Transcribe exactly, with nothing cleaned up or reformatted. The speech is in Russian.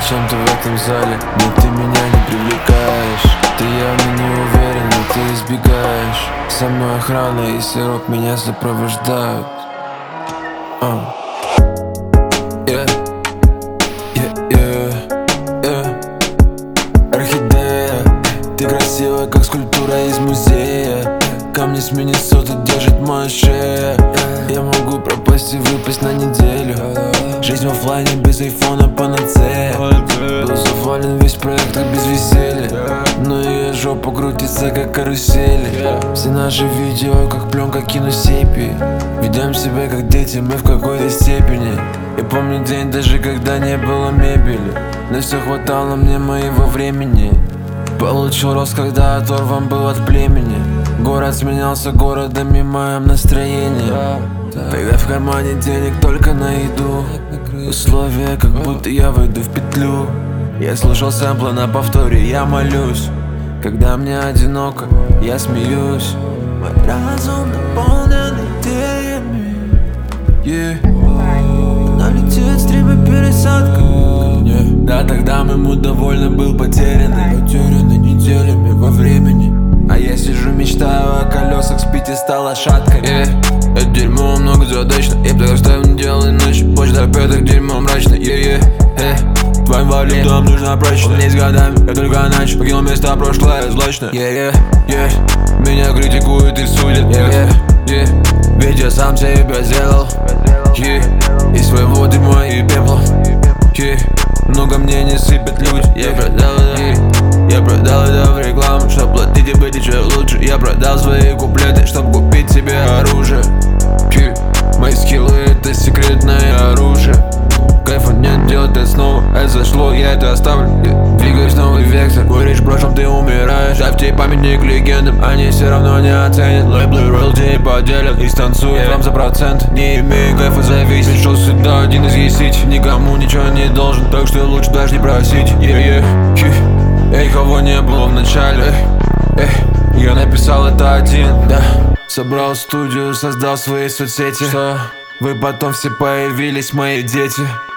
зачем ты в этом зале? Нет, ты меня не привлекаешь. Ты явно не уверен, но ты избегаешь. Со мной охрана и сироп меня сопровождают. uh. yeah. Yeah, yeah, yeah. Орхидея, ты красивая, как скульптура из музея. Камни с Миннесоты держит моя шея. Я могу пропасть и выпасть на неделю. Жизнь в оффлайне без айфона панацея. Был завален весь проект, как без веселья. Но ее жопа крутится, как карусели. Все наши видео, как пленка киносепии. Ведем себя, как дети, мы в какой-то степени. Я помню день, даже когда не было мебели. Но все хватало мне моего времени. Получил рост, когда оторван был от племени. Город сменялся городом и моим настроением. Тогда в кармане денег только на еду. Условия, как будто я выйду в петлю. Я слушал сэмплы на повторе, я молюсь. Когда мне одиноко, я смеюсь. Мой разум наполнен идеями. yeah. Налетит стримы пересадка. yeah. Да, тогда моему довольно был потерянный. Потерянный неделями во времени. А я сижу, мечтаю о колесах, с пяти стал лошадкой. yeah. Это дерьмо многозадачно. Я предоставил не делай ночь. Почта опять дерьмо мрачно. yeah, yeah. hey. Твоим валютам нужна прочность. Не с годами, я только начал. Покинул место прошлое злачно. yeah, yeah, yeah. Меня критикуют и судят. yeah, yeah, yeah. Ведь я сам себя сделал. yeah. Из своего дерьма и пепла. yeah. Много мне не сыпят люди. Я продал это, yeah. Я продал это в рекламу, чтоб платить и быть еще лучше. Я продал свои куплеты, чтоб купить себе оружие. yeah. Мои скиллы это секретное оружие. Кайфа нет, делать это снова. Это зашло, я это оставлю. yeah. Двигаюсь новый вектор. Говоришь, в прошлом ты умираешь. Ставьте памятник легендам, они все равно не оценят. Лейблы роялти поделят и станцуют yeah. вам за процент. Не имею кайфа зависеть. Пришел сюда один из есить. Никому ничего не должен, так что лучше даже не просить. yeah, yeah. yeah. Эй, кого не было в начале. Эй, я написал это один, да. Собрал студию, создал свои соцсети. Что? Вы потом все появились, мои дети.